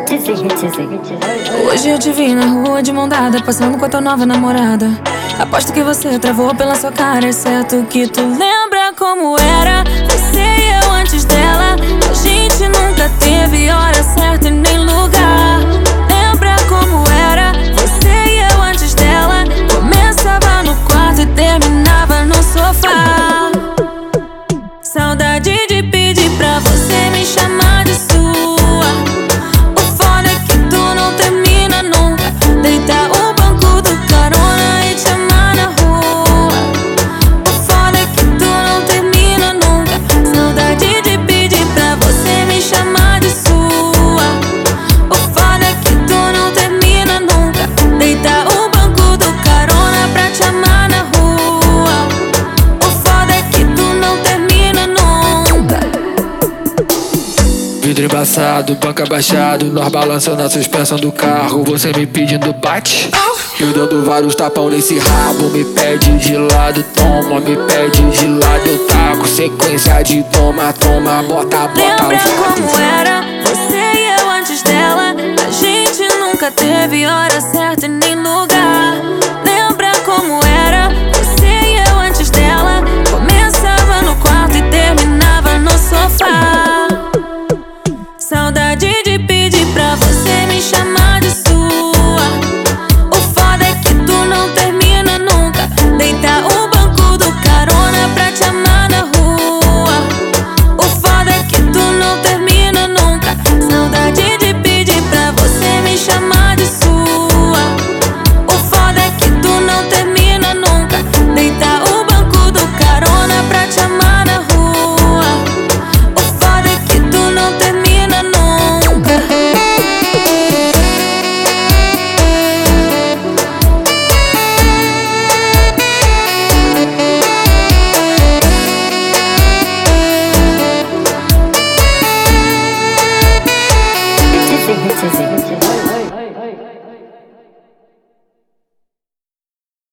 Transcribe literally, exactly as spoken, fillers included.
Hoje eu te vi na rua de mão dada, passando com a tua nova namorada. Aposto que você travou pela sua cara. É certo que tu lembra como era você e eu antes dela. A gente nunca teve hora certa e nem lugar. Lembra como era você e eu antes dela. Começava no quarto e terminava no sofá. Saudade de pedir pra você me chamar de sua. O foda é que tu não termina nunca. Deitar o banco do carona e te amar na rua. O foda é que tu não termina nunca. Saudade de pedir pra você me chamar de sua. O foda é que tu não termina nunca. Deitar o banco do carona pra te amar na rua. O foda é que tu não termina nunca. Vidro embaçado, banco abaixado, nós balançando a suspensão do carro. Você me pedindo bate, eu dando vários tapão nesse rabo. Me pede de lado, toma, me pede de lado. Eu taco sequência de toma, toma, bota, bota. Lembra como era você e eu antes dela. A gente nunca teve hora certa e nem lugar.